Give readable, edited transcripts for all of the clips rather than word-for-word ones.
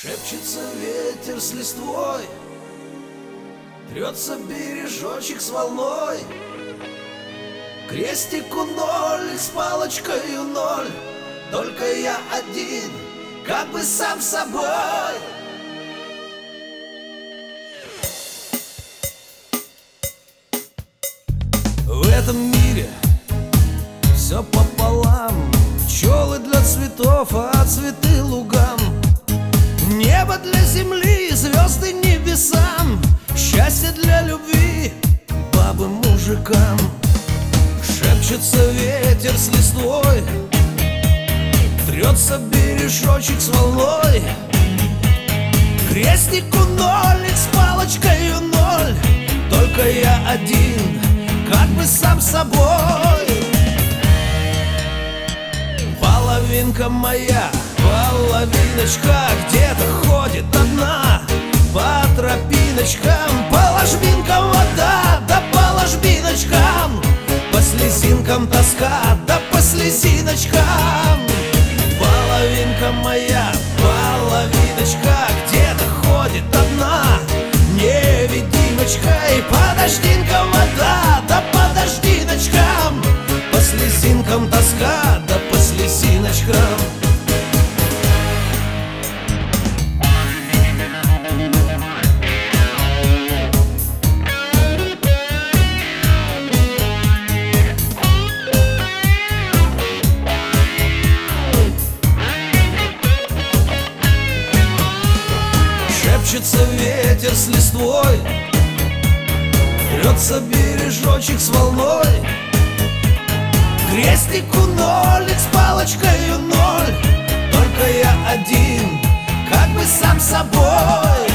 Шепчется ветер с листвой, трется бережочек с волной. Крестику ноль, с палочкою ноль, только я один, как бы сам собой. В этом мире все пополам, пчелы для цветов, а цветы лугам. Небо для земли, звезды небесам, счастье для любви, бабы мужикам. Шепчется ветер с листвой, трется бережочек с волной. Крестику ноль, с палочкою ноль, только я один, как бы сам собой. Половинка моя, половиночка, где-то ходит одна по тропиночкам. По ложбинкам вода, да по ложбиночкам, по слезинкам тоска, да по слезиночкам. Половинка моя, половиночка, где-то ходит одна невидимочка. И по дождинкам вода, да по дождиночкам, по слезинкам тоска, да по слезиночкам. Шепчется ветер с листвой, трется бережочек с волной. Крестику ноль, с палочкою ноль, только я один, как бы сам собой.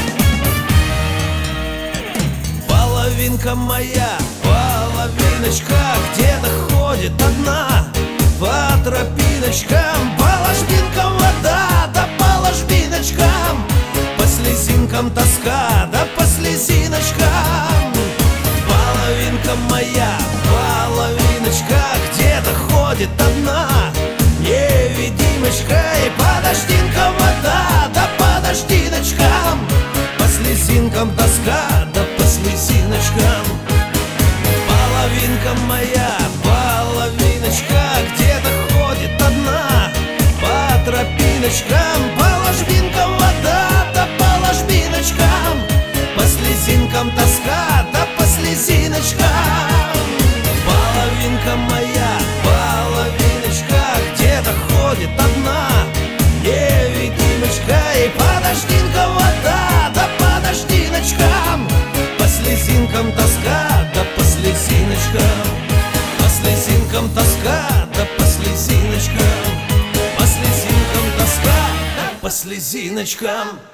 Половинка моя, половиночка, где-то ходит одна по тропиночкам. По ложбинкам вода, да по ложбиночкам, по слезинкам тоска, да по слезиночкам. Половинка моя, половиночка, где-то ходит одна невидимочка. И по дождинкам вода, да по дождиночкам, по слезинкам тоска, да по слезиночкам. Половинка моя, половиночка, где-то ходит одна по тропиночкам. По ложбинкам вода, да по ложбиночкам, по слезинкам тоска, да по слезиночкам. Половинка моя, половиночка, где-то ходит одна невидимочка. И по дождинкам вода, да по дождиночкам, по слезинкам тоска, да по слезиночкам. По слезинкам тоска, да по слезиночкам. По слезинкам тоска, да по слезиночкам.